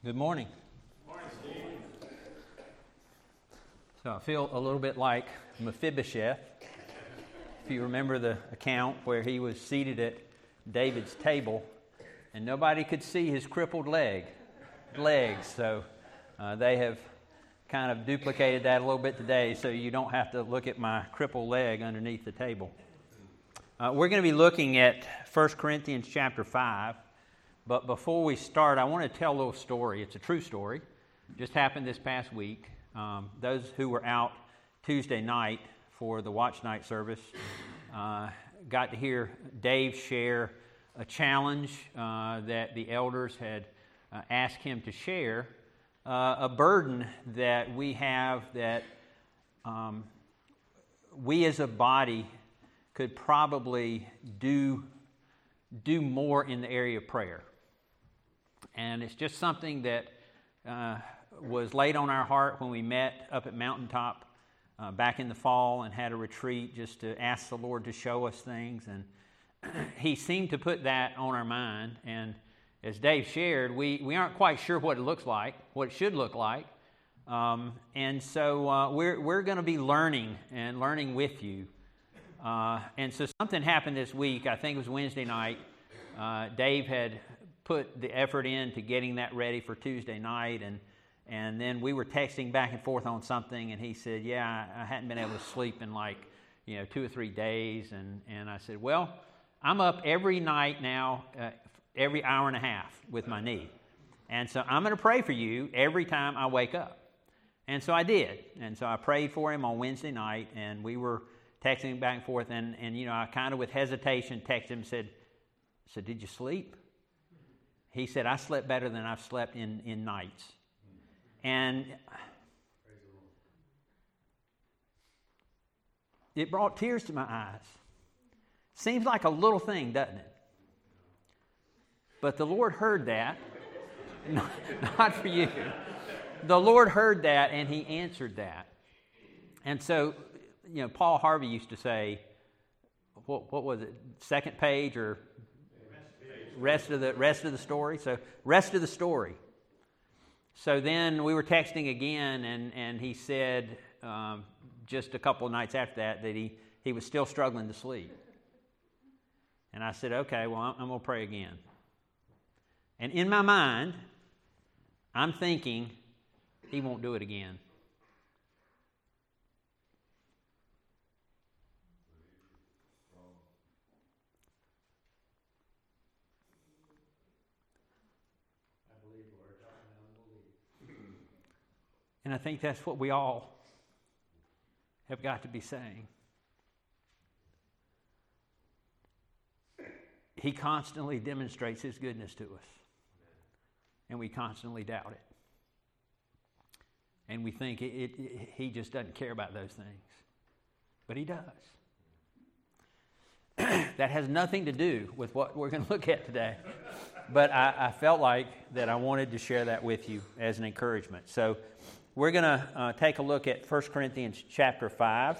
Good morning. Morning, Steve. So I feel a little bit like Mephibosheth. If you remember the account where he was seated at David's table and nobody could see his crippled legs. So they have kind of duplicated that a little bit today so you don't have to look at my crippled leg underneath the table. We're going to be looking at 1 Corinthians chapter 5. But before we start, I want to tell a little story. It's a true story. Just happened this past week. Those who were out Tuesday night for the watch night service got to hear Dave share a challenge that the elders had asked him to share, a burden that we have that we as a body could probably do more in the area of prayer. And it's just something that was laid on our heart when we met up at Mountaintop back in the fall and had a retreat just to ask the Lord to show us things. And He seemed to put that on our mind. And as Dave shared, we aren't quite sure what it looks like, what it should look like. And so we're going to be learning with you. And so something happened this week. I think it was Wednesday night. Dave had put the effort into getting that ready for Tuesday night, and then we were texting back and forth on something, and he said, "Yeah, I hadn't been able to sleep in 2 or 3 days," and I said, "Well, I'm up every night now, every hour and a half with my knee, and so I'm going to pray for you every time I wake up." And so I did, and so I prayed for him on Wednesday night, and we were texting back and forth, and I kind of with hesitation texted him and said, "So did you sleep?" He said, "I slept better than I've slept in nights." And it brought tears to my eyes. Seems like a little thing, doesn't it? But the Lord heard that. Not for you. The Lord heard that, and He answered that. And so, Paul Harvey used to say, what was it, second page or rest of the story? So, rest of the story. So then we were texting again, and he said just a couple of nights after that he was still struggling to sleep. And I said, "Okay, well, I'm going to pray again." And in my mind, I'm thinking, he won't do it again. And I think that's what we all have got to be saying. He constantly demonstrates His goodness to us. And we constantly doubt it. And we think He just doesn't care about those things. But He does. That has nothing to do with what we're going to look at today. But I felt like that I wanted to share that with you as an encouragement. So we're going to take a look at 1 Corinthians chapter 5.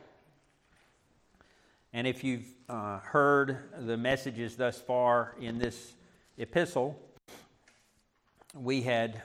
And if you've heard the messages thus far in this epistle, we had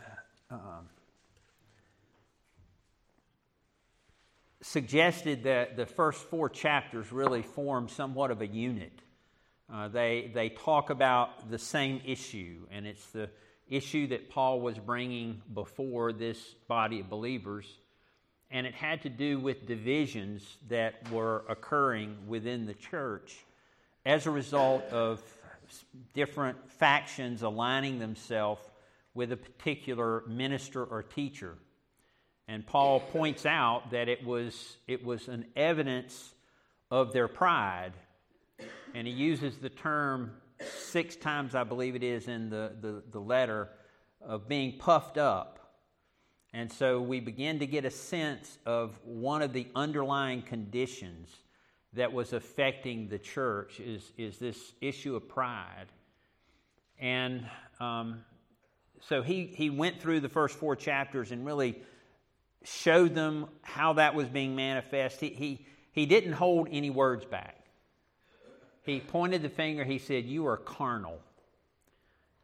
suggested that the first 4 chapters really form somewhat of a unit. They talk about the same issue, and it's the issue that Paul was bringing before this body of believers, and it had to do with divisions that were occurring within the church as a result of different factions aligning themselves with a particular minister or teacher. And Paul points out that it was an evidence of their pride, and he uses the term 6 times, I believe it is, in the letter, of being puffed up. And so we begin to get a sense of one of the underlying conditions that was affecting the church is this issue of pride. And so he went through the first 4 chapters and really showed them how that was being manifest. He didn't hold any words back. He pointed the finger, he said, "You are carnal.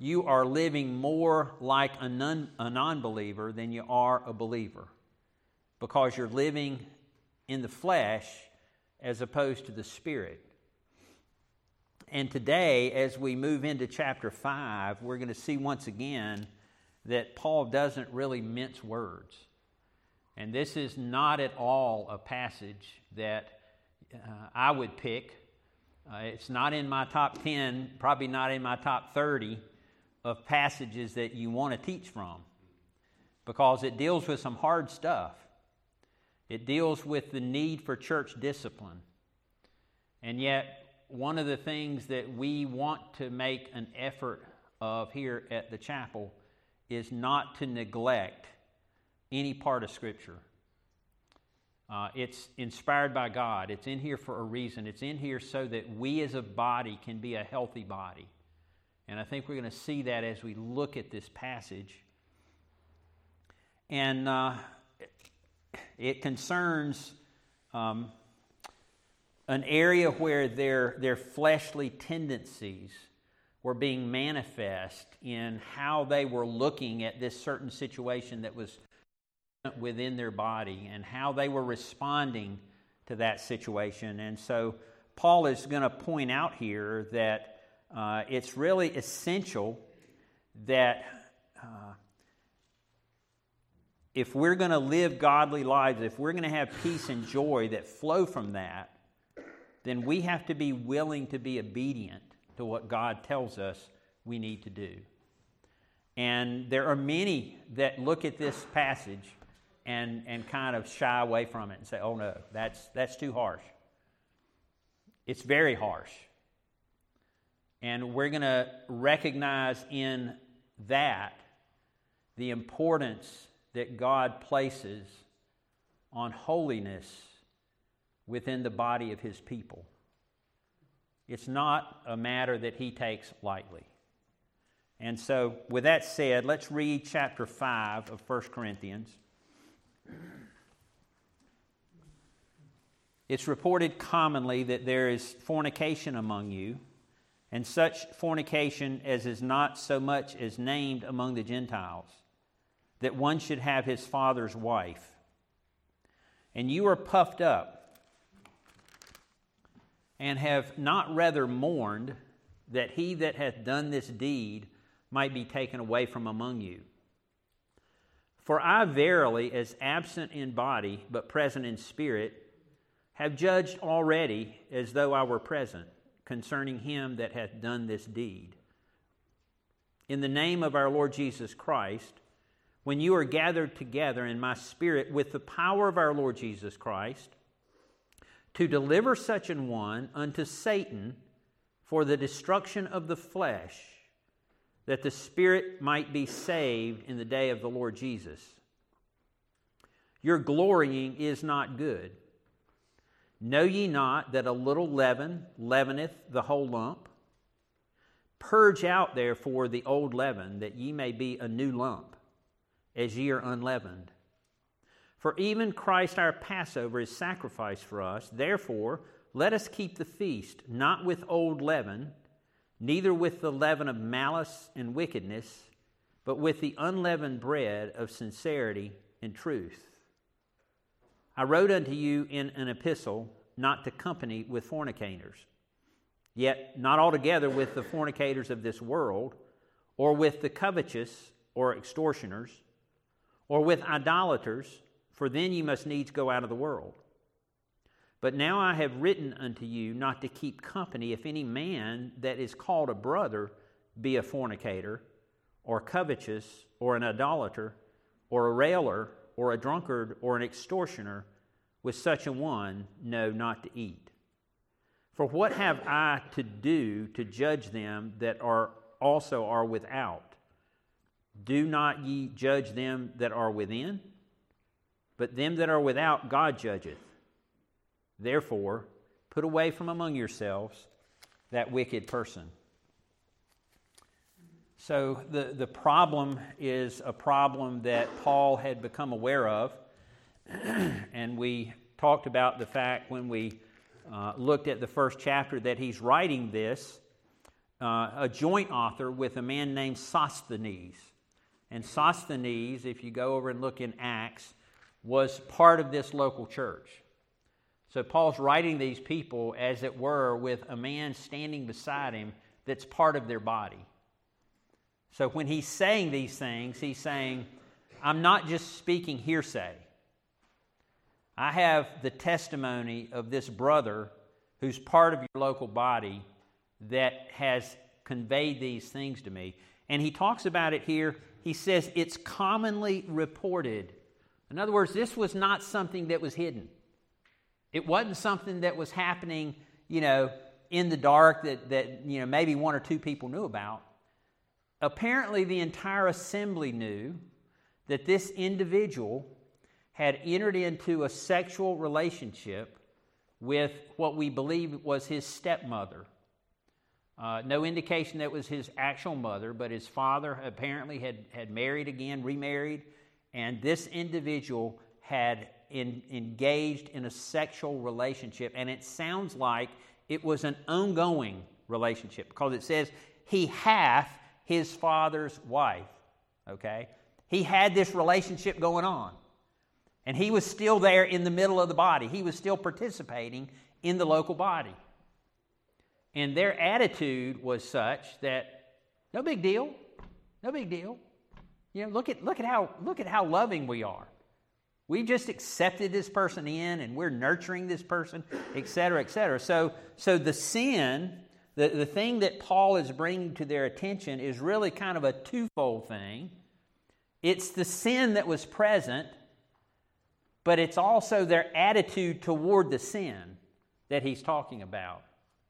you are living more like a non-believer than you are a believer, because you're living in the flesh as opposed to the Spirit. And today, as we move into chapter 5, we're going to see once again that Paul doesn't really mince words. And this is not at all a passage that I would pick. It's not in my top 10, probably not in my top 30 of passages that you want to teach from, because it deals with some hard stuff. It deals with the need for church discipline. And yet, one of the things that we want to make an effort of here at the chapel is not to neglect any part of Scripture. It's inspired by God. It's in here for a reason. It's in here so that we as a body can be a healthy body. And I think we're going to see that as we look at this passage. And it concerns an area where their fleshly tendencies were being manifest in how they were looking at this certain situation that was within their body and how they were responding to that situation. And so Paul is going to point out here that it's really essential that if we're going to live godly lives, if we're going to have peace and joy that flow from that, then we have to be willing to be obedient to what God tells us we need to do. And there are many that look at this passage and kind of shy away from it and say, oh no, that's too harsh. It's very harsh. And we're going to recognize in that the importance that God places on holiness within the body of His people. It's not a matter that He takes lightly. And so, with that said, let's read chapter 5 of 1 Corinthians. It's reported commonly that there is fornication among you, and such fornication as is not so much as named among the Gentiles, that one should have his father's wife. And you are puffed up, and have not rather mourned that he that hath done this deed might be taken away from among you. For I verily, as absent in body, but present in spirit, have judged already as though I were present, concerning him that hath done this deed. In the name of our Lord Jesus Christ, when you are gathered together in my spirit with the power of our Lord Jesus Christ, to deliver such an one unto Satan for the destruction of the flesh, that the spirit might be saved in the day of the Lord Jesus. Your glorying is not good. Know ye not that a little leaven leaveneth the whole lump? Purge out therefore the old leaven, that ye may be a new lump, as ye are unleavened. For even Christ our Passover is sacrificed for us. Therefore, let us keep the feast, not with old leaven, neither with the leaven of malice and wickedness, but with the unleavened bread of sincerity and truth. I wrote unto you in an epistle not to company with fornicators, yet not altogether with the fornicators of this world, or with the covetous or extortioners, or with idolaters, for then you must needs go out of the world. But now I have written unto you not to keep company if any man that is called a brother be a fornicator, or covetous, or an idolater, or a railer, or a drunkard, or an extortioner. With such a one, no, not to eat. For what have I to do to judge them that also are without? Do not ye judge them that are within? But them that are without God judgeth. Therefore, put away from among yourselves that wicked person. So the problem is a problem that Paul had become aware of. And we talked about the fact when we looked at the first chapter that he's writing this a joint author with a man named Sosthenes. And Sosthenes, if you go over and look in Acts, was part of this local church. So Paul's writing these people, as it were, with a man standing beside him that's part of their body. So when he's saying these things, he's saying, I'm not just speaking hearsay. I have the testimony of this brother who's part of your local body that has conveyed these things to me. And he talks about it here. He says it's commonly reported. In other words, this was not something that was hidden. It wasn't something that was happening, in the dark that maybe one or two people knew about. Apparently, the entire assembly knew that this individual had entered into a sexual relationship with what we believe was his stepmother. No indication that was his actual mother, but his father apparently had married again, remarried, and this individual had engaged in a sexual relationship, and it sounds like it was an ongoing relationship because it says he hath his father's wife, okay? He had this relationship going on, and he was still there in the middle of the body. He was still participating in the local body. And their attitude was such that no big deal, no big deal. Look at how loving we are. We just accepted this person in, and we're nurturing this person, et cetera, et cetera. So the sin, the thing that Paul is bringing to their attention is really kind of a twofold thing. It's the sin that was present, but it's also their attitude toward the sin that he's talking about.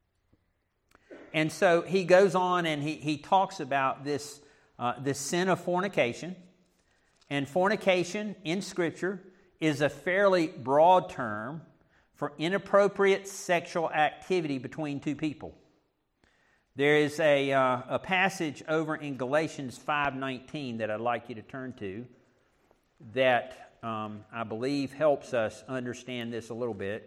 And so he goes on and he talks about this sin of fornication. And fornication in Scripture is a fairly broad term for inappropriate sexual activity between two people. There is a passage over in Galatians 5:19 that I'd like you to turn to that I believe helps us understand this a little bit.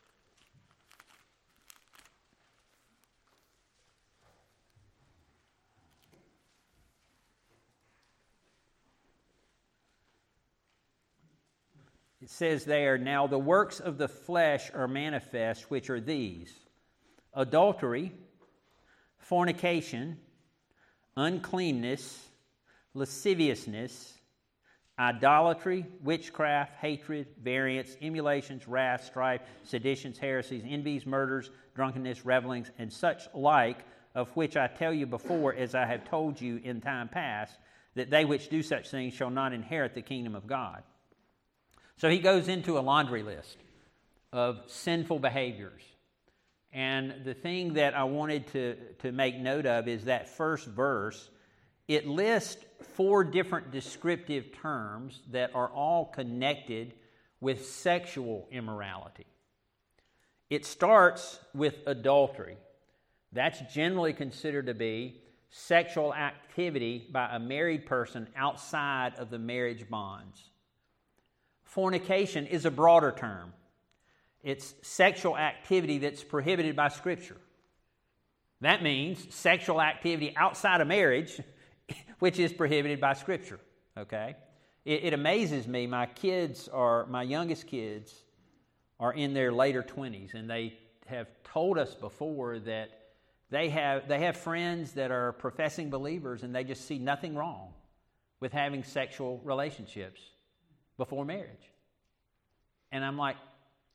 It says there, now the works of the flesh are manifest, which are these: adultery, fornication, uncleanness, lasciviousness, idolatry, witchcraft, hatred, variance, emulations, wrath, strife, seditions, heresies, envies, murders, drunkenness, revelings, and such like, of which I tell you before, as I have told you in time past, that they which do such things shall not inherit the kingdom of God. So he goes into a laundry list of sinful behaviors. And the thing that I wanted to make note of is that first verse. It lists 4 different descriptive terms that are all connected with sexual immorality. It starts with adultery. That's generally considered to be sexual activity by a married person outside of the marriage bonds. Fornication is a broader term. It's sexual activity that's prohibited by Scripture. That means sexual activity outside of marriage, which is prohibited by Scripture, okay? It amazes me. My youngest kids are in their later 20s, and they have told us before that they have friends that are professing believers, and they just see nothing wrong with having sexual relationships before marriage. And I'm like,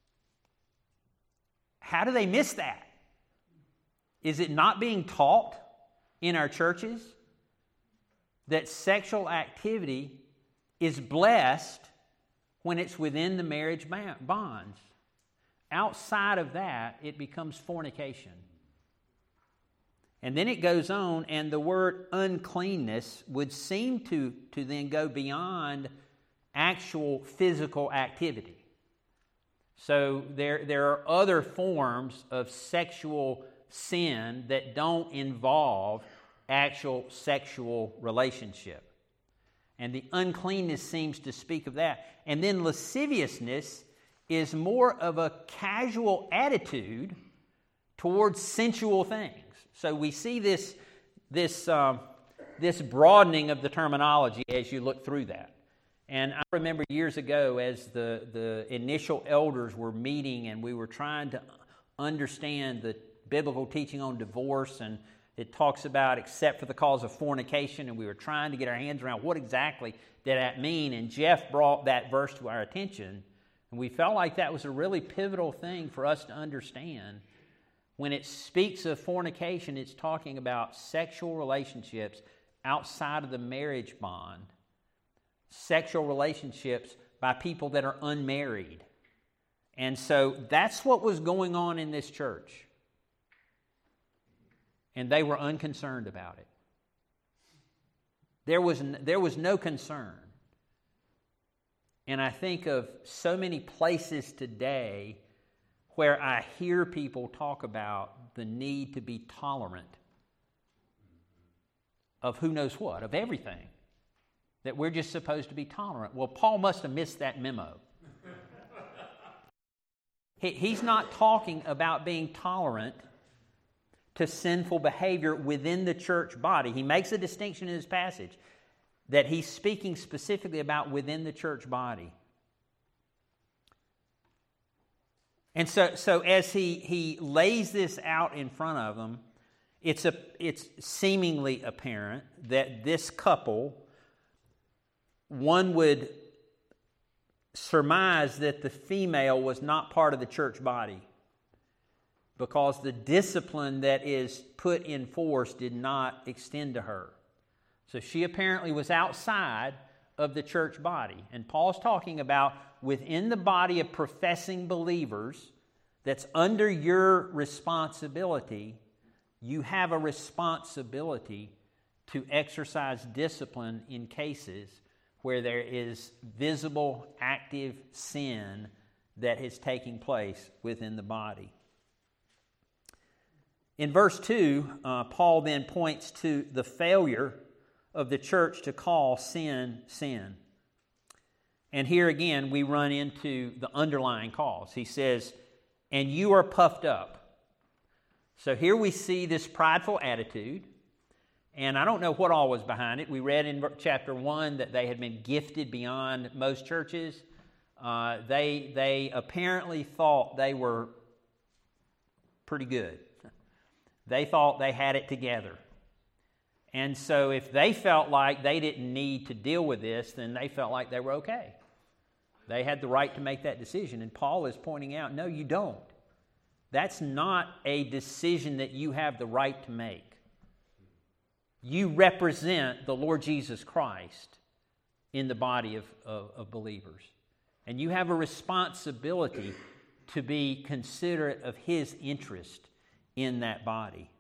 how do they miss that? Is it not being taught in our churches that sexual activity is blessed when it's within the marriage bonds? Outside of that, it becomes fornication. And then it goes on, and the word uncleanness would seem to then go beyond actual physical activity. So there are other forms of sexual sin that don't involve actual sexual relationship. And the uncleanness seems to speak of that. And then lasciviousness is more of a casual attitude towards sensual things. So we see this broadening of the terminology as you look through that. And I remember years ago as the initial elders were meeting and we were trying to understand the biblical teaching on divorce, and it talks about except for the cause of fornication, and we were trying to get our hands around what exactly did that mean. And Jeff brought that verse to our attention, and we felt like that was a really pivotal thing for us to understand. When it speaks of fornication, it's talking about sexual relationships outside of the marriage bond, sexual relationships by people that are unmarried. And so that's what was going on in this church. And they were unconcerned about it. There was no concern. And I think of so many places today where I hear people talk about the need to be tolerant of who knows what, of everything. That we're just supposed to be tolerant. Well, Paul must have missed that memo. He's not talking about being tolerant to sinful behavior within the church body. He makes a distinction in his passage that he's speaking specifically about within the church body. And so as he lays this out in front of them, it's seemingly apparent that this couple, one would surmise that the female was not part of the church body because the discipline that is put in force did not extend to her. So she apparently was outside of the church body. And Paul's talking about within the body of professing believers that's under your responsibility, you have a responsibility to exercise discipline in cases where there is visible, active sin that is taking place within the body. In verse 2, Paul then points to the failure of the church to call sin, sin. And here again, we run into the underlying cause. He says, and you are puffed up. So here we see this prideful attitude. And I don't know what all was behind it. We read in chapter 1 that they had been gifted beyond most churches. They apparently thought they were pretty good. They thought they had it together. And so if they felt like they didn't need to deal with this, then they felt like they were okay. They had the right to make that decision. And Paul is pointing out, no, you don't. That's not a decision that you have the right to make. You represent the Lord Jesus Christ in the body of believers. And you have a responsibility to be considerate of His interest in that body.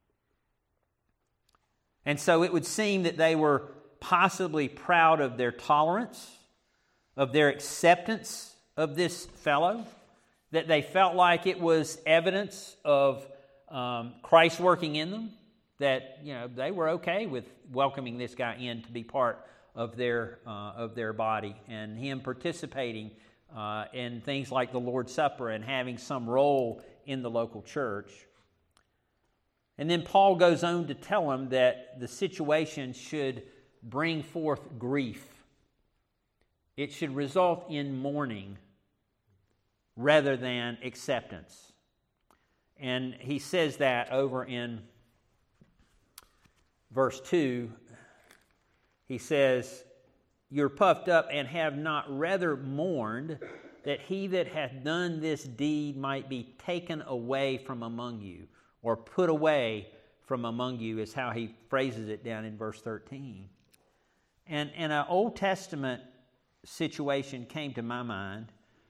And so it would seem that they were possibly proud of their tolerance, of their acceptance of this fellow, that they felt like it was evidence of Christ working in them, that they were okay with welcoming this guy in to be part of their body, and him participating in things like the Lord's Supper and having some role in the local church. And then Paul goes on to tell them that the situation should bring forth grief. It should result in mourning rather than acceptance. And he says that over in verse 2. He says, you're puffed up and have not rather mourned that he that hath done this deed might be taken away from among you, or put away from among you, is how he phrases it down in verse 13. And an Old Testament situation came to my mind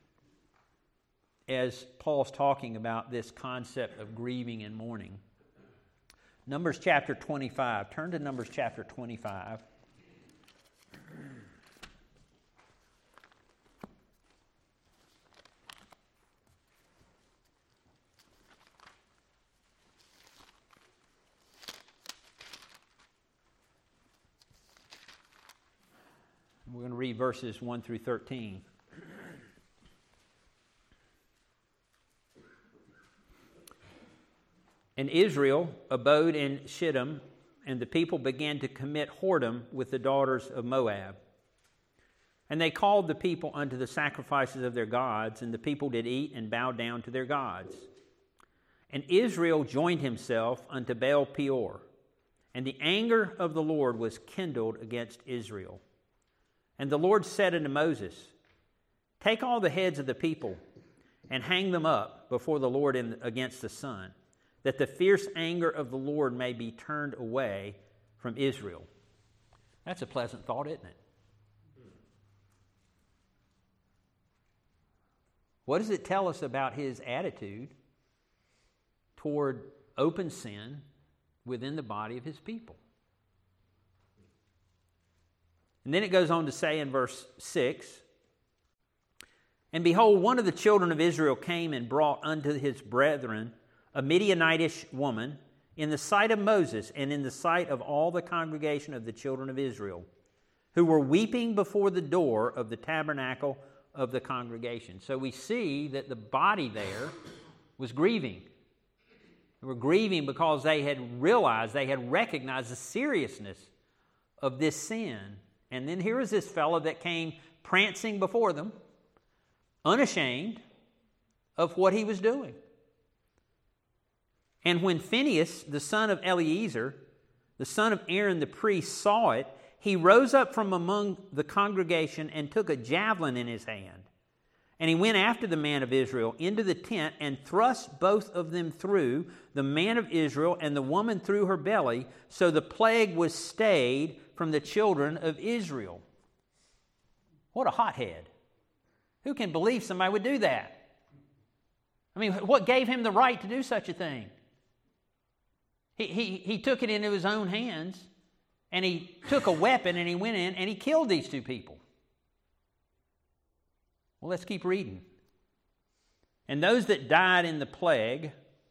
as Paul's talking about this concept of grieving and mourning. Numbers chapter 25. Turn to Numbers chapter 25. We're going to read verses 1 through 13. And Israel abode in Shittim, and the people began to commit whoredom with the daughters of Moab. And they called the people unto the sacrifices of their gods, and the people did eat and bow down to their gods. And Israel joined himself unto Baal Peor, and the anger of the Lord was kindled against Israel. And the Lord said unto Moses, Take all the heads of the people, and hang them up before the Lord against the sun, that the fierce anger of the Lord may be turned away from Israel. That's a pleasant thought, isn't it? What does it tell us about his attitude toward open sin within the body of his people? And then it goes on to say in verse 6, And behold, one of the children of Israel came and brought unto his brethren a Midianitish woman in the sight of Moses and in the sight of all the congregation of the children of Israel, who were weeping before the door of the tabernacle of the congregation. So we see that the body there was grieving. They were grieving because they had realized, they had recognized the seriousness of this sin. And then here is this fellow that came prancing before them, unashamed of what he was doing. And when Phinehas, the son of Eleazar, the son of Aaron the priest, saw it, he rose up from among the congregation and took a javelin in his hand. And he went after the man of Israel into the tent and thrust both of them through, the man of Israel and the woman through her belly, so the plague was stayed from the children of Israel. What a hothead. Who can believe somebody would do that? I mean, what gave him the right to do such a thing? He took it into his own hands, and he took a weapon and he went in and he killed these two people. Well, let's keep reading. And those that died in the plague,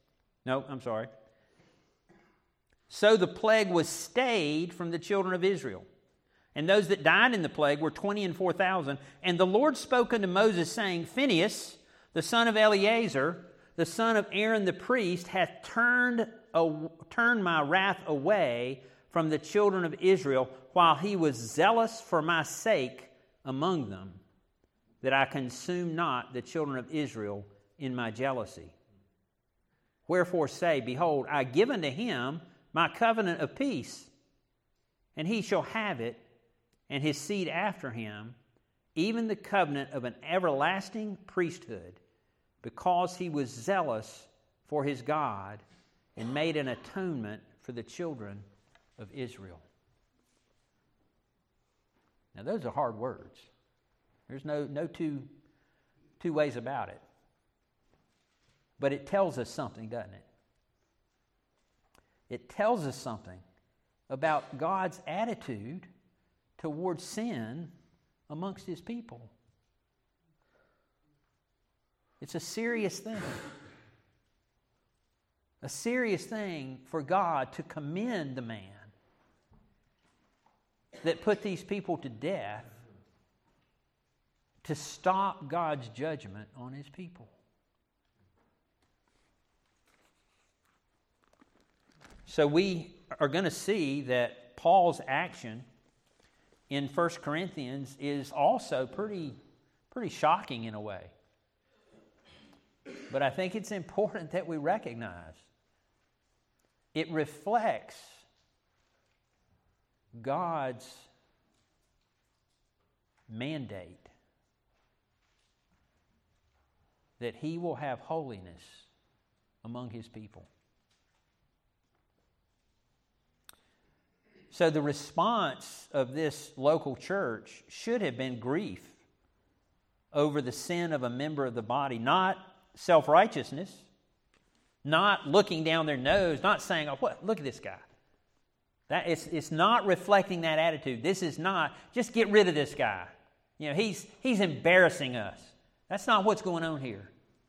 so the plague was stayed from the children of Israel. And those that died in the plague were 20,000. And the Lord spoke unto Moses, saying, Phinehas, the son of Eleazar, the son of Aaron the priest, hath turned my wrath away from the children of Israel, while he was zealous for my sake among them, that I consume not the children of Israel in my jealousy. Wherefore say, Behold, I give unto him my covenant of peace, and he shall have it, and his seed after him, even the covenant of an everlasting priesthood, because he was zealous for his God, and made an atonement for the children of Israel. Now those are hard words. There's no two ways about it. But it tells us something, doesn't it? It tells us something about God's attitude towards sin amongst his people. It's a serious thing. A serious thing for God to commend the man that put these people to death to stop God's judgment on his people. So we are going to see that Paul's action in 1 Corinthians is also pretty shocking in a way. But I think it's important that we recognize it reflects God's mandate that he will have holiness among his people. So the response of this local church should have been grief over the sin of a member of the body, not self-righteousness, not looking down their nose, not saying, "Oh, what? Look at this guy." It's not reflecting that attitude. This is not, just get rid of this guy. You know, he's embarrassing us. That's not what's going on here.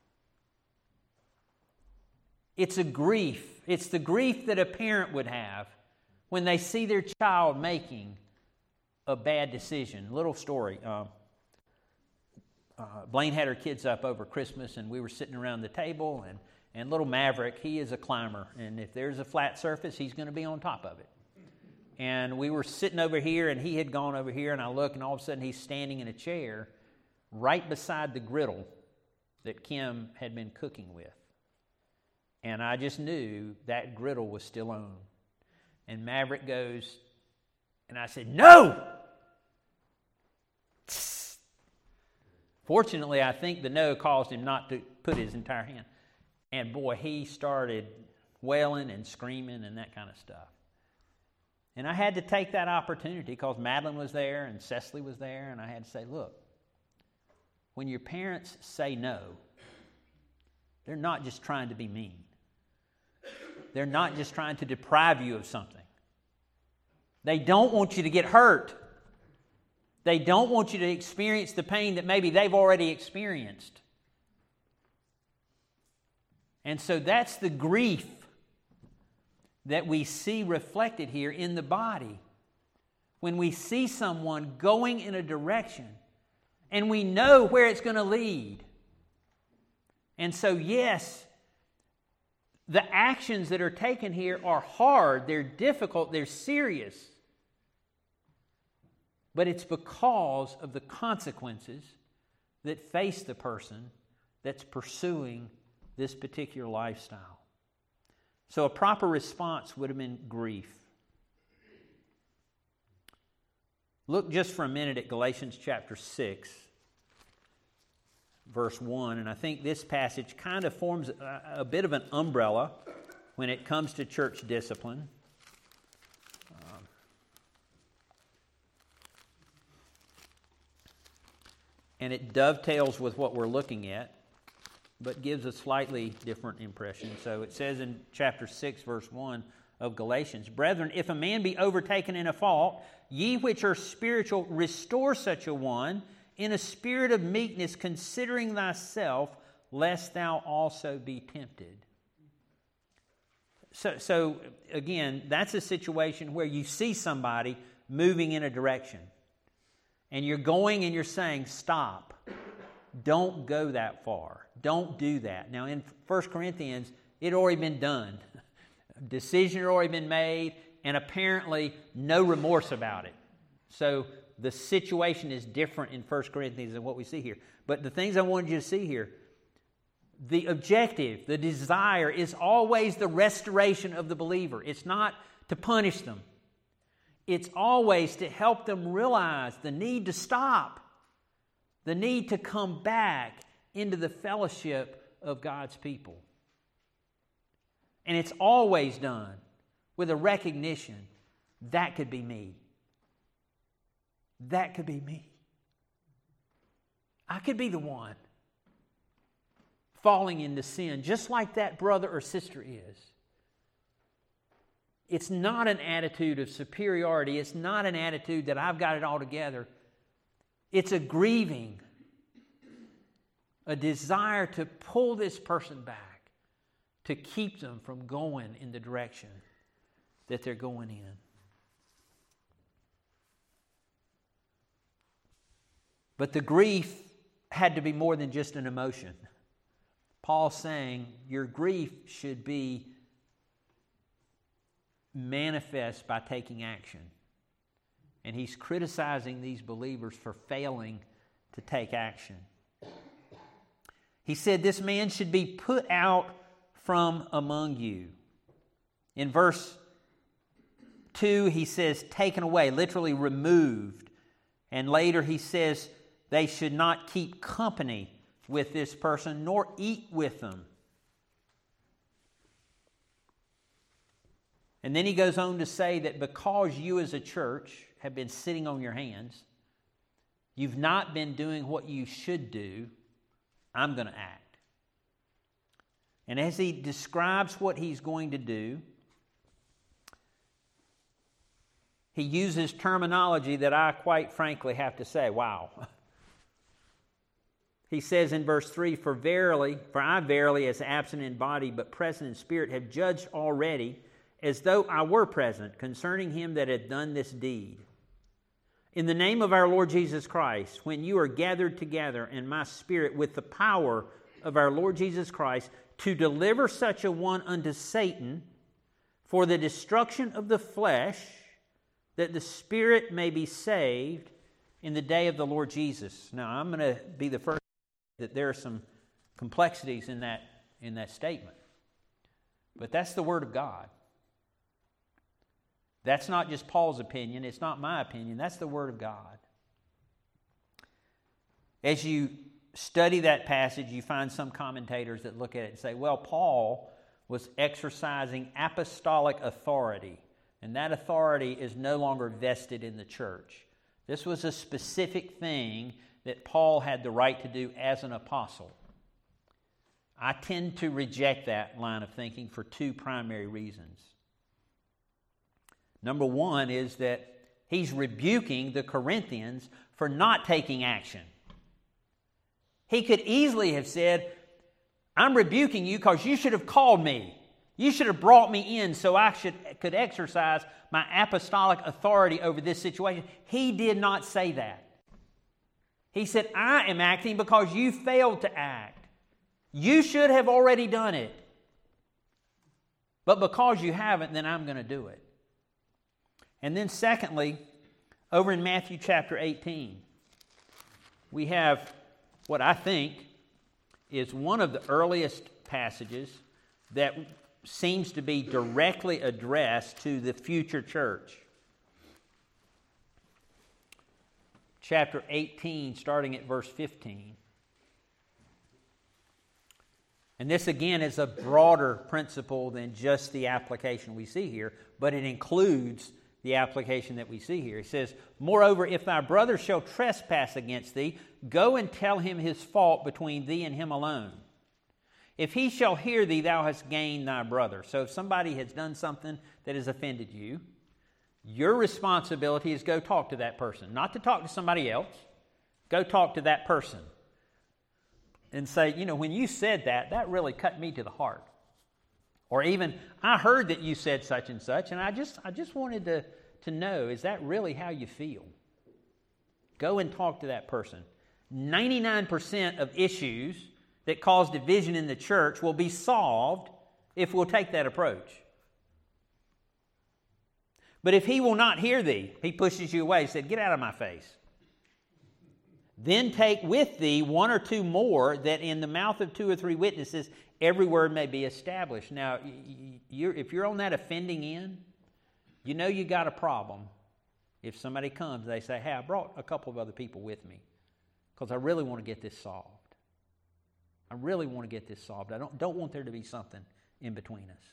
It's a grief. It's the grief that a parent would have when they see their child making a bad decision. Little story. Blaine had her kids up over Christmas, and we were sitting around the table, And little Maverick, he is a climber. And if there's a flat surface, he's going to be on top of it. And we were sitting over here, and he had gone over here, and I look, and all of a sudden he's standing in a chair right beside the griddle that Kim had been cooking with. And I just knew that griddle was still on. And Maverick goes, and I said, "No!" Fortunately, I think the no caused him not to put his entire hand. And boy, he started wailing and screaming and that kind of stuff. And I had to take that opportunity because Madeline was there and Cecily was there, and I had to say, look, when your parents say no, they're not just trying to be mean. They're not just trying to deprive you of something. They don't want you to get hurt. They don't want you to experience the pain that maybe they've already experienced. And so that's the grief that we see reflected here in the body. When we see someone going in a direction and we know where it's going to lead. And so, yes, the actions that are taken here are hard, they're difficult, they're serious. But it's because of the consequences that face the person that's pursuing this particular lifestyle. So a proper response would have been grief. Look just for a minute at Galatians chapter 6, verse 1. And I think this passage kind of forms a bit of an umbrella when it comes to church discipline. And it dovetails with what we're looking at, but gives a slightly different impression. So it says in chapter 6, verse 1 of Galatians, "Brethren, if a man be overtaken in a fault, ye which are spiritual, restore such a one in a spirit of meekness, considering thyself, lest thou also be tempted." So again, that's a situation where you see somebody moving in a direction. And you're going and you're saying, stop. Don't go that far. Don't do that. Now in 1 Corinthians, it had already been done. Decision had already been made, and apparently no remorse about it. So the situation is different in 1 Corinthians than what we see here. But the things I wanted you to see here, the objective, the desire is always the restoration of the believer. It's not to punish them. It's always to help them realize the need to stop, the need to come back into the fellowship of God's people. And it's always done with a recognition that could be me. That could be me. I could be the one falling into sin just like that brother or sister is. It's not an attitude of superiority. It's not an attitude that I've got it all together. It's a grieving, a desire to pull this person back, to keep them from going in the direction that they're going in. But the grief had to be more than just an emotion. Paul's saying your grief should be manifest by taking action. And he's criticizing these believers for failing to take action. He said this man should be put out from among you. In verse 2, he says taken away, literally removed. And later he says they should not keep company with this person nor eat with them. And then he goes on to say that because you as a church have been sitting on your hands, you've not been doing what you should do, I'm going to act. And as he describes what he's going to do, he uses terminology that I quite frankly have to say, wow. He says in verse 3, For I verily, as absent in body but present in spirit, have judged already, as though I were present, concerning him that had done this deed. In the name of our Lord Jesus Christ, when you are gathered together in my spirit with the power of our Lord Jesus Christ, to deliver such a one unto Satan for the destruction of the flesh, that the spirit may be saved in the day of the Lord Jesus. Now, I'm going to be the first that there are some complexities in that statement. But that's the Word of God. That's not just Paul's opinion. It's not my opinion. That's the Word of God. As you study that passage, you find some commentators that look at it and say, well, Paul was exercising apostolic authority, and that authority is no longer vested in the church. This was a specific thing that Paul had the right to do as an apostle. I tend to reject that line of thinking for two primary reasons. Number one is that he's rebuking the Corinthians for not taking action. He could easily have said, I'm rebuking you because you should have called me. You should have brought me in so I could exercise my apostolic authority over this situation. He did not say that. He said, I am acting because you failed to act. You should have already done it. But because you haven't, then I'm going to do it. And then secondly, over in Matthew chapter 18, we have what I think is one of the earliest passages that seems to be directly addressed to the future church. Chapter 18, starting at verse 15. And this again is a broader principle than just the application we see here, but it includes the application that we see here. It says, moreover, if thy brother shall trespass against thee, go and tell him his fault between thee and him alone. If he shall hear thee, thou hast gained thy brother. So if somebody has done something that has offended you, your responsibility is go talk to that person. Not to talk to somebody else. Go talk to that person. And say, when you said that, that really cut me to the heart. Or even, I heard that you said such and such, and I just wanted to know, is that really how you feel? Go and talk to that person. 99% of issues that cause division in the church will be solved if we'll take that approach. But if he will not hear thee, he pushes you away. He said, get out of my face. Then take with thee one or two more, that in the mouth of two or three witnesses every word may be established. Now, if you're on that offending end, you know you got a problem. If somebody comes, they say, hey, I brought a couple of other people with me because I really want to get this solved. I really want to get this solved. I don't want there to be something in between us.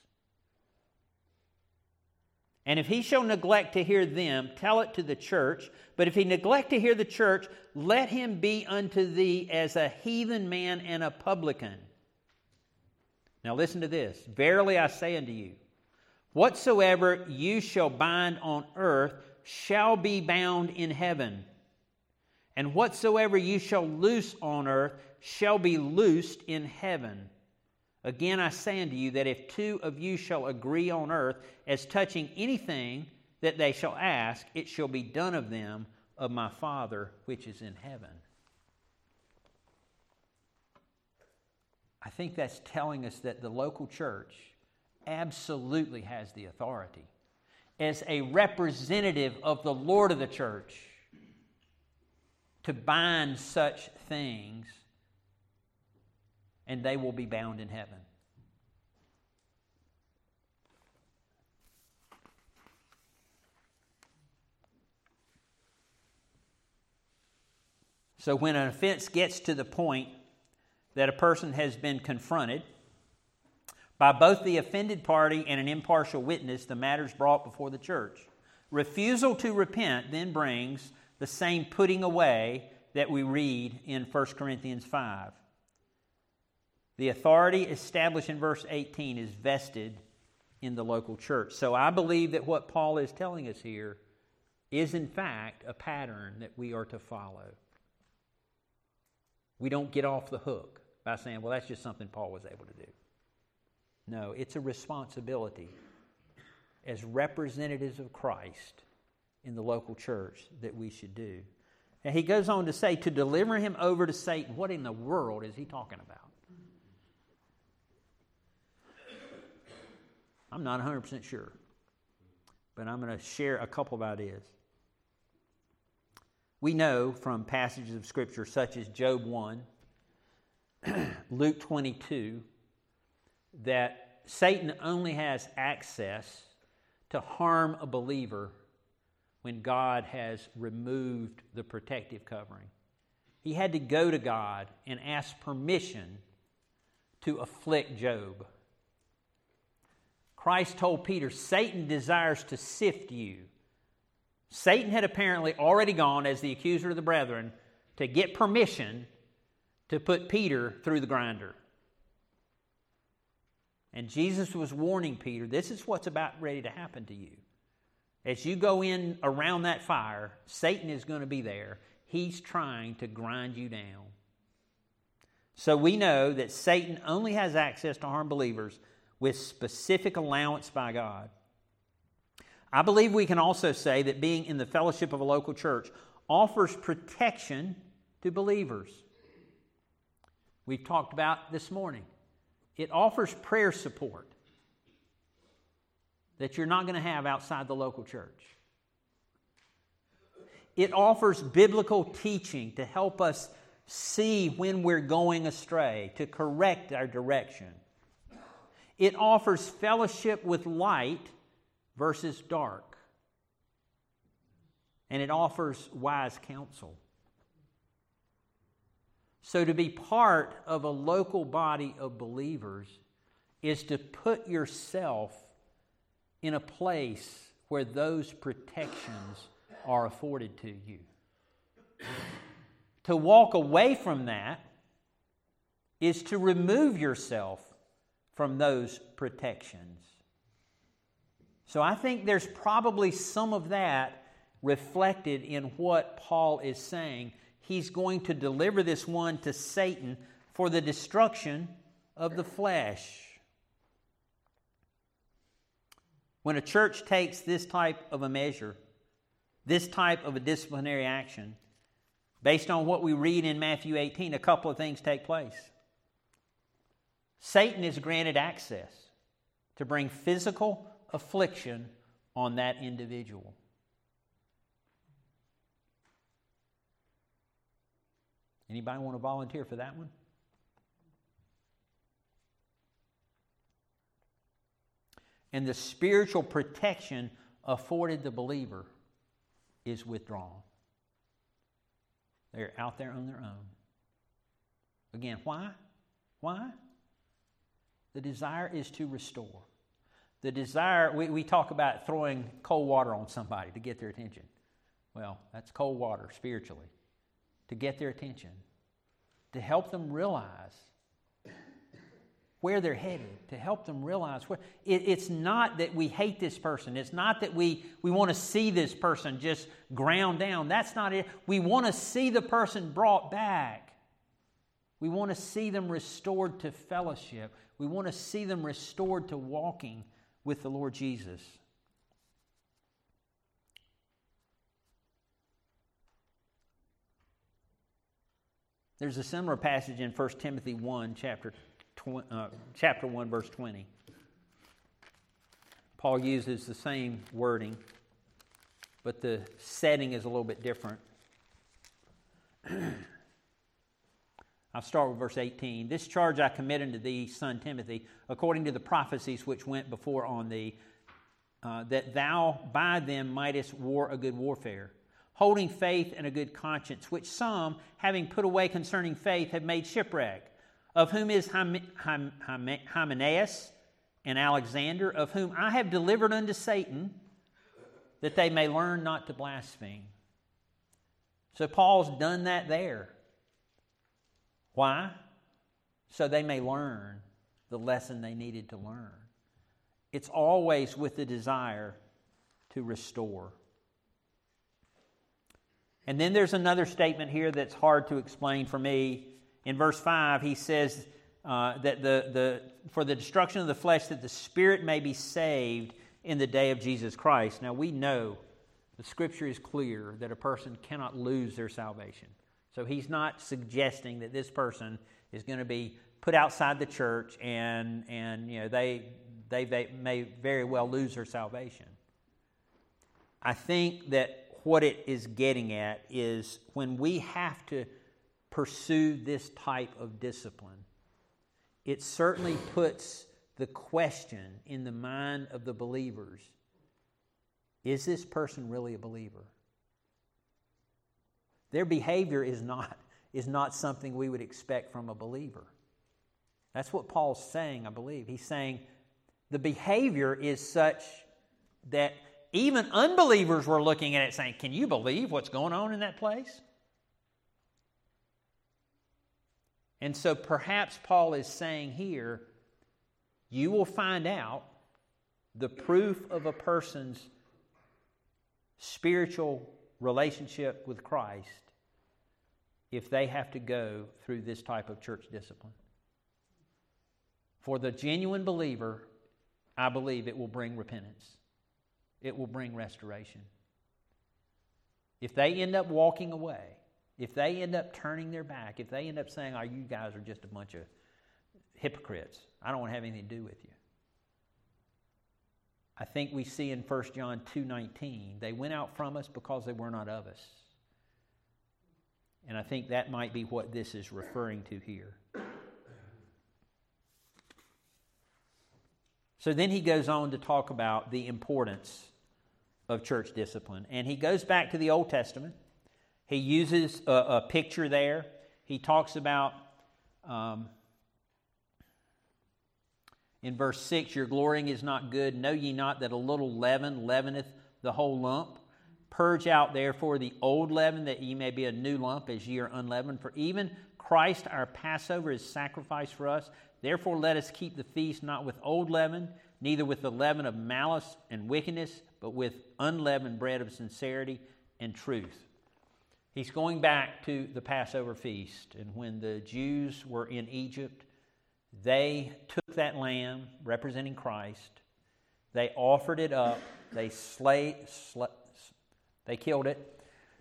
And if he shall neglect to hear them, tell it to the church. But if he neglect to hear the church, let him be unto thee as a heathen man and a publican. Now listen to this. Verily I say unto you, whatsoever you shall bind on earth shall be bound in heaven. And whatsoever you shall loose on earth shall be loosed in heaven. Again, I say unto you that if two of you shall agree on earth as touching anything that they shall ask, it shall be done of them of my Father which is in heaven. I think that's telling us that the local church absolutely has the authority as a representative of the Lord of the church to bind such things, and they will be bound in heaven. So when an offense gets to the point that a person has been confronted by both the offended party and an impartial witness, the matter is brought before the church. Refusal to repent then brings the same putting away that we read in 1 Corinthians 5. The authority established in verse 18 is vested in the local church. So I believe that what Paul is telling us here is in fact a pattern that we are to follow. We don't get off the hook by saying, well, that's just something Paul was able to do. No, it's a responsibility as representatives of Christ in the local church that we should do. And he goes on to say, to deliver him over to Satan. What in the world is he talking about? I'm not 100% sure. But I'm going to share a couple of ideas. We know from passages of Scripture such as Job 1, Luke 22, that Satan only has access to harm a believer when God has removed the protective covering. He had to go to God and ask permission to afflict Job. Christ told Peter, Satan desires to sift you. Satan had apparently already gone as the accuser of the brethren to get permission to put Peter through the grinder. And Jesus was warning Peter, this is what's about ready to happen to you. As you go in around that fire, Satan is going to be there. He's trying to grind you down. So we know that Satan only has access to harm believers with specific allowance by God. I believe we can also say that being in the fellowship of a local church offers protection to believers. We've talked about this morning. It offers prayer support that you're not going to have outside the local church. It offers biblical teaching to help us see when we're going astray, to correct our direction. It offers fellowship with light versus dark. And it offers wise counsel. So to be part of a local body of believers is to put yourself in a place where those protections are afforded to you. To walk away from that is to remove yourself from those protections. So I think there's probably some of that reflected in what Paul is saying. He's going to deliver this one to Satan for the destruction of the flesh. When a church takes this type of a measure, this type of a disciplinary action, based on what we read in Matthew 18, a couple of things take place. Satan is granted access to bring physical affliction on that individual. Anybody want to volunteer for that one? And the spiritual protection afforded the believer is withdrawn. They're out there on their own. Again, why? Why? The desire is to restore. The desire, we talk about throwing cold water on somebody to get their attention. Well, that's cold water spiritually. To get their attention. To help them realize where they're headed. To help them realize where. It's not that we hate this person. It's not that we want to see this person just ground down. That's not it. We want to see the person brought back. We want to see them restored to fellowship. We want to see them restored to walking with the Lord Jesus. There's a similar passage in 1 Timothy 1, chapter 1, verse 20. Paul uses the same wording, but the setting is a little bit different. I'll start with verse 18. This charge I commit unto thee, son Timothy, according to the prophecies which went before on thee, that thou by them mightest war a good warfare, holding faith and a good conscience, which some, having put away concerning faith, have made shipwreck, of whom is Hymenaeus and Alexander, of whom I have delivered unto Satan, that they may learn not to blaspheme. So Paul's done that there. Why? So they may learn the lesson they needed to learn. It's always with the desire to restore. And then there's another statement here that's hard to explain for me. In verse 5, he says that for the destruction of the flesh, that the spirit may be saved in the day of Jesus Christ. Now we know the Scripture is clear that a person cannot lose their salvation. So he's not suggesting that this person is going to be put outside the church and you know they they may very well lose their salvation. I think that what it is getting at is when we have to pursue this type of discipline, it certainly puts the question in the mind of the believers, is this person really a believer? Their behavior is not something we would expect from a believer. That's what Paul's saying, I believe. He's saying the behavior is such that even unbelievers were looking at it saying, can you believe what's going on in that place? And so perhaps Paul is saying here, you will find out the proof of a person's spiritual relationship with Christ if they have to go through this type of church discipline. For the genuine believer, I believe it will bring repentance. It will bring restoration. If they end up walking away, if they end up turning their back, if they end up saying, you guys are just a bunch of hypocrites, I don't want to have anything to do with you. I think we see in 1 John 2:19, they went out from us because they were not of us. And I think that might be what this is referring to here. So then he goes on to talk about the importance of church discipline. And he goes back to the Old Testament. He uses a picture there. He talks about, in verse 6, your glorying is not good. Know ye not that a little leaven leaveneth the whole lump? Purge out therefore the old leaven, that ye may be a new lump, as ye are unleavened. For even Christ our Passover is sacrificed for us. Therefore let us keep the feast not with old leaven, neither with the leaven of malice and wickedness, but with unleavened bread of sincerity and truth. He's going back to the Passover feast. And when the Jews were in Egypt, they took that lamb representing Christ. They offered it up. They killed it.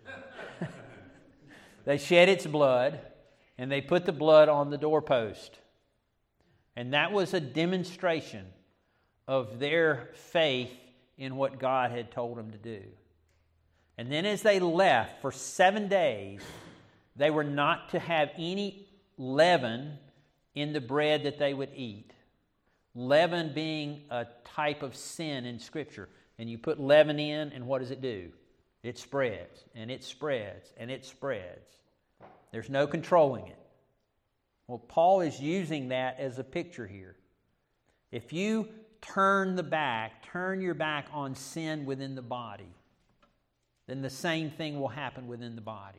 They shed its blood, and they put the blood on the doorpost. And that was a demonstration of their faith in what God had told them to do. And then as they left for 7 days, they were not to have any leaven in the bread that they would eat. Leaven being a type of sin in Scripture. And you put leaven in, and what does it do? It spreads, and it spreads, and it spreads. There's no controlling it. Well, Paul is using that as a picture here. If you turn your back on sin within the body, then the same thing will happen within the body.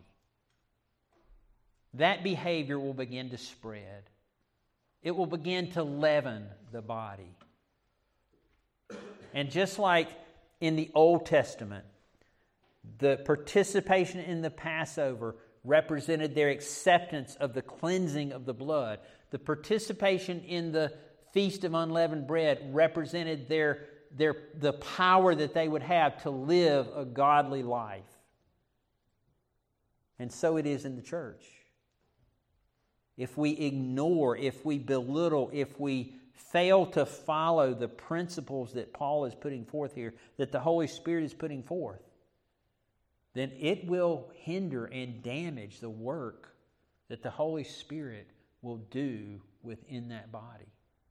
That behavior will begin to spread. It will begin to leaven the body. And just like in the Old Testament, the participation in the Passover represented their acceptance of the cleansing of the blood. The participation in the Feast of Unleavened Bread represented the power that they would have to live a godly life. And so it is in the church. If we ignore, if we belittle, if we fail to follow the principles that Paul is putting forth here, that the Holy Spirit is putting forth, then it will hinder and damage the work that the Holy Spirit will do within that body.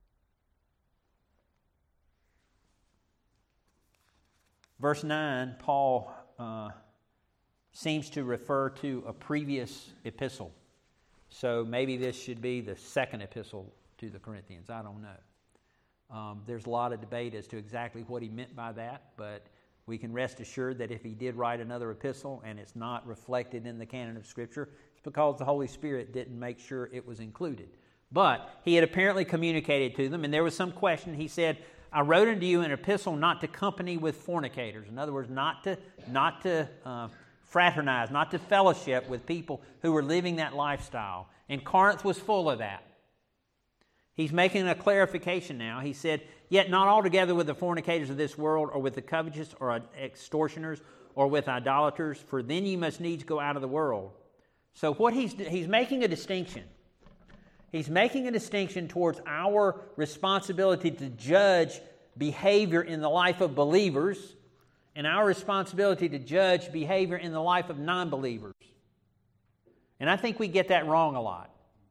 Verse 9, Paul seems to refer to a previous epistle. So maybe this should be the second epistle to the Corinthians. I don't know. There's a lot of debate as to exactly what he meant by that, but we can rest assured that if he did write another epistle and it's not reflected in the canon of Scripture, it's because the Holy Spirit didn't make sure it was included. But he had apparently communicated to them, and there was some question. He said, I wrote unto you an epistle not to company with fornicators. In other words, not to fraternize, not to fellowship with people who were living that lifestyle. And Corinth was full of that. He's making a clarification now. He said, yet not altogether with the fornicators of this world, or with the covetous, or extortioners, or with idolaters, for then you must needs go out of the world. So what he's making a distinction. He's making a distinction towards our responsibility to judge behavior in the life of believers and our responsibility to judge behavior in the life of non-believers. And I think we get that wrong a lot.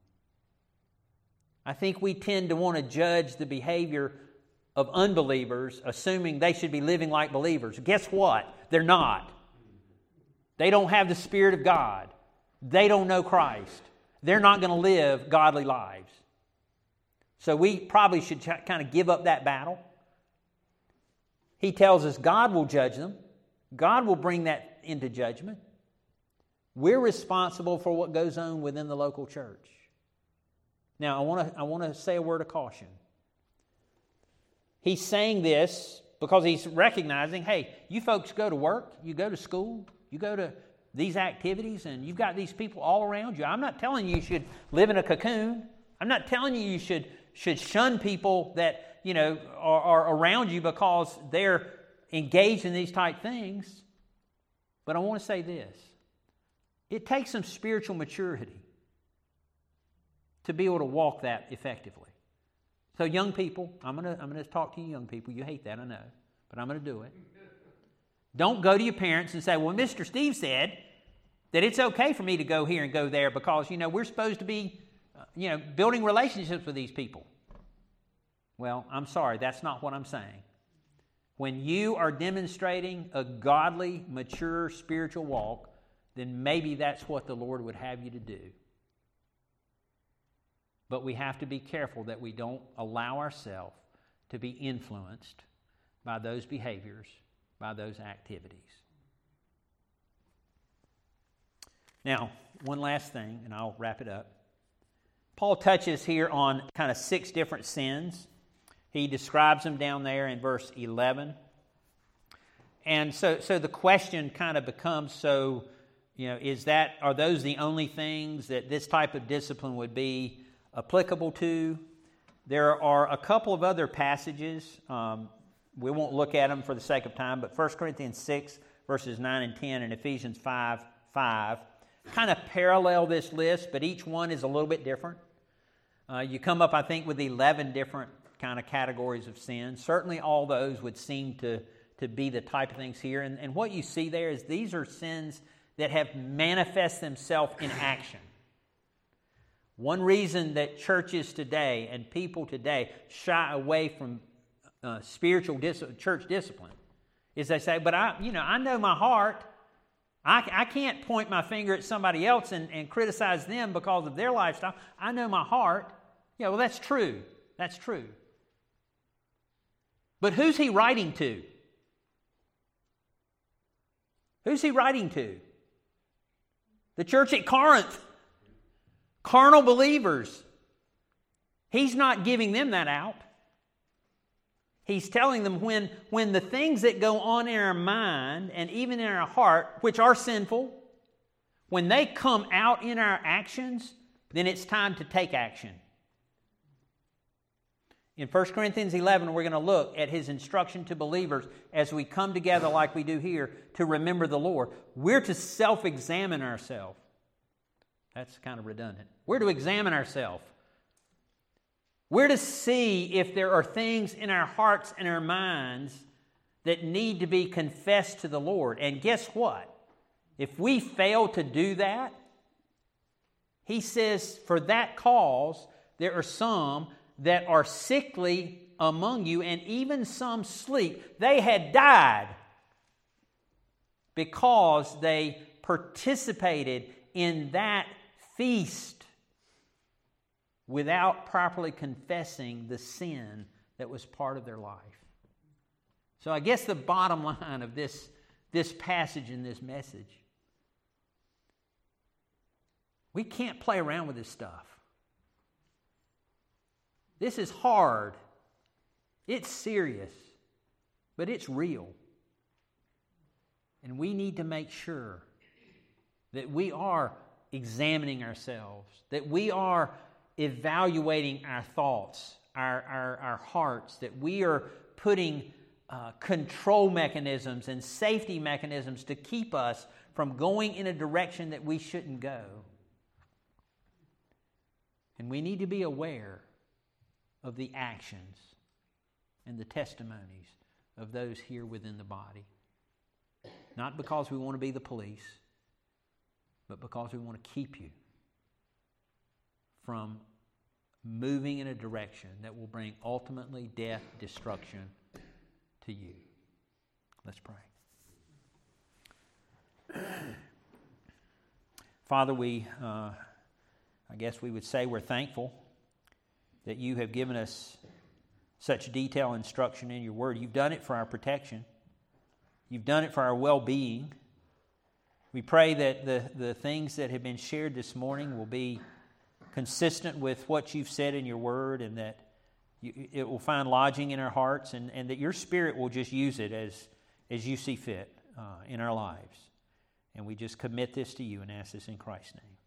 I think we tend to want to judge the behavior of unbelievers, assuming they should be living like believers. Guess what? They're not. They don't have the Spirit of God. They don't know Christ. They're not going to live godly lives. So we probably should kind of give up that battle. He tells us God will judge them. God will bring that into judgment. We're responsible for what goes on within the local church. Now, I want to say a word of caution. He's saying this because he's recognizing, hey, you folks go to work, you go to school, you go to these activities, and you've got these people all around you. I'm not telling you should live in a cocoon. I'm not telling you should shun people that, are around you because they're engaged in these type things. But I want to say this. It takes some spiritual maturity to be able to walk that effectively. So young people, I'm gonna talk to you young people. You hate that, I know, but I'm going to do it. Don't go to your parents and say, well, Mr. Steve said that it's okay for me to go here and go there because, we're supposed to be, building relationships with these people. Well, I'm sorry, that's not what I'm saying. When you are demonstrating a godly, mature, spiritual walk, then maybe that's what the Lord would have you to do. But we have to be careful that we don't allow ourselves to be influenced by those behaviors, by those activities. Now, one last thing, and I'll wrap it up. Paul touches here on kind of 6 different sins. He describes them down there in verse 11. And so the question kind of becomes, are those the only things that this type of discipline would be applicable to? There are a couple of other passages. We won't look at them for the sake of time, but 1 Corinthians 6, verses 9 and 10, and Ephesians 5 kind of parallel this list, but each one is a little bit different. You come up, I think, with 11 different kind of categories of sin. Certainly all those would seem to be the type of things here. And what you see there is these are sins that have manifest themselves in action. One reason that churches today and people today shy away from church discipline is they say, but I know my heart. I can't point my finger at somebody else and criticize them because of their lifestyle. I know my heart. Yeah, well, that's true. That's true. But who's he writing to? Who's he writing to? The church at Corinth. Carnal believers. He's not giving them that out. He's telling them when the things that go on in our mind and even in our heart, which are sinful, when they come out in our actions, then it's time to take action. In 1 Corinthians 11, we're going to look at his instruction to believers as we come together like we do here to remember the Lord. We're to self-examine ourselves. That's kind of redundant. We're to examine ourselves. We're to see if there are things in our hearts and our minds that need to be confessed to the Lord. And guess what? If we fail to do that, he says, for that cause, there are some that are sickly among you, and even some sleep. They had died because they participated in that feast without properly confessing the sin that was part of their life. So I guess the bottom line of this passage and this message, we can't play around with this stuff. This is hard. It's serious, but it's real. And we need to make sure that we are examining ourselves, that we are evaluating our thoughts, our hearts, that we are putting control mechanisms and safety mechanisms to keep us from going in a direction that we shouldn't go. And we need to be aware of the actions and the testimonies of those here within the body. Not because we want to be the police, but because we want to keep you from moving in a direction that will bring ultimately death, destruction to you. Let's pray. Father, I guess we would say we're thankful that you have given us such detailed instruction in your word. You've done it for our protection. You've done it for our well-being. We pray that the things that have been shared this morning will be consistent with what you've said in your word, and that it will find lodging in our hearts, and that your Spirit will just use it as you see fit in our lives. And we just commit this to you and ask this in Christ's name.